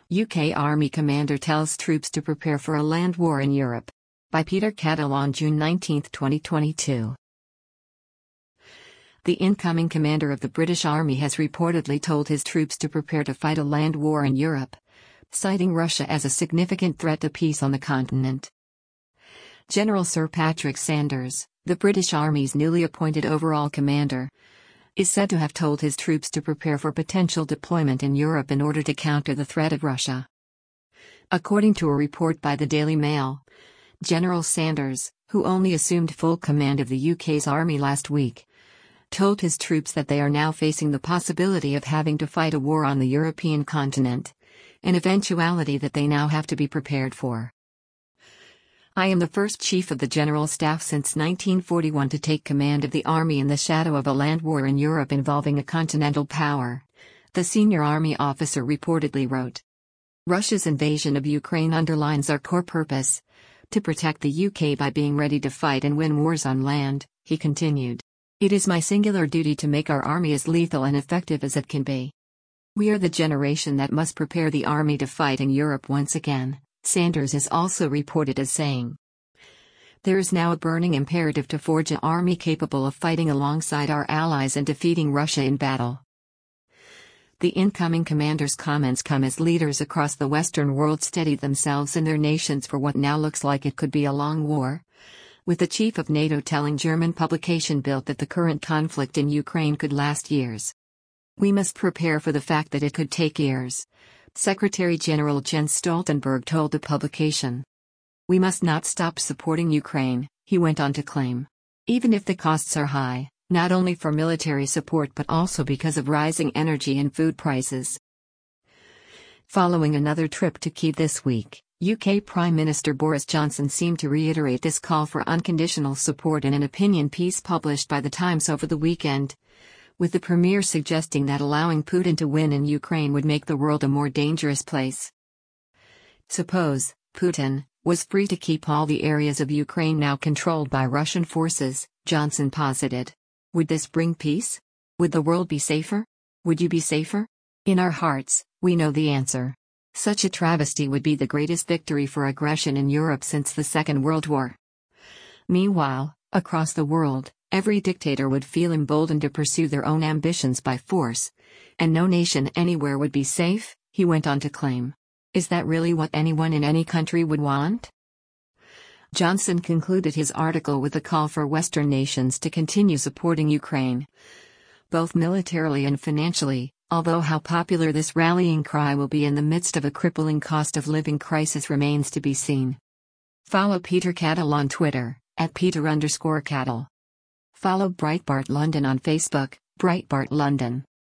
UK Army commander tells troops to prepare for a land war in Europe. By Peter Cattle on June 19, 2022. The incoming commander of the British Army has reportedly told his troops to prepare to fight a land war in Europe, citing Russia as a significant threat to peace on the continent. General Sir Patrick Sanders, the British Army's newly appointed overall commander, is said to have told his troops to prepare for potential deployment in Europe in order to counter the threat of Russia. According to a report by the Daily Mail, General Sanders, who only assumed full command of the UK's army last week, told his troops that they are now facing the possibility of having to fight a war on the European continent, an eventuality that they now have to be prepared for. I am the first chief of the General Staff since 1941 to take command of the army in the shadow of a land war in Europe involving a continental power, the senior army officer reportedly wrote. Russia's invasion of Ukraine underlines our core purpose: to protect the UK by being ready to fight and win wars on land, he continued. It is my singular duty to make our army as lethal and effective as it can be. We are the generation that must prepare the army to fight in Europe once again, Sanders is also reported as saying. There is now a burning imperative to forge an army capable of fighting alongside our allies and defeating Russia in battle. The incoming commander's comments come as leaders across the Western world steady themselves and their nations for what now looks like it could be a long war, with the chief of NATO telling German publication Bild that the current conflict in Ukraine could last years. We must prepare for the fact that it could take years, Secretary-General Jens Stoltenberg told the publication. We must not stop supporting Ukraine, he went on to claim. Even if the costs are high, not only for military support but also because of rising energy and food prices. Following another trip to Kyiv this week, UK Prime Minister Boris Johnson seemed to reiterate this call for unconditional support in an opinion piece published by The Times over the weekend, with the Premier suggesting that allowing Putin to win in Ukraine would make the world a more dangerous place. Suppose Putin was free to keep all the areas of Ukraine now controlled by Russian forces, Johnson posited. Would this bring peace? Would the world be safer? Would you be safer? In our hearts, we know the answer. Such a travesty would be the greatest victory for aggression in Europe since the Second World War. Meanwhile, across the world, every dictator would feel emboldened to pursue their own ambitions by force, and no nation anywhere would be safe, he went on to claim. Is that really what anyone in any country would want? Johnson concluded his article with a call for Western nations to continue supporting Ukraine, both militarily and financially, although how popular this rallying cry will be in the midst of a crippling cost of living crisis remains to be seen. Follow Peter Cattle on Twitter, @Peter_Cattle. Follow Breitbart London on Facebook, Breitbart London.